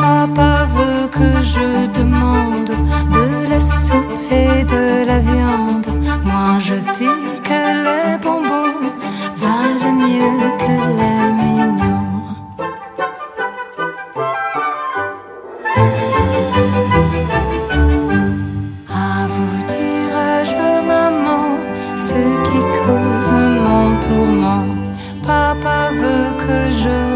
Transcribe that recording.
Papa veut que je demande de la soupe et de la viande. Moi je dis que les bonbons valent mieux que les mignons. À vous dirai-je, maman, ce qui cause mon tourment. Papa veut que je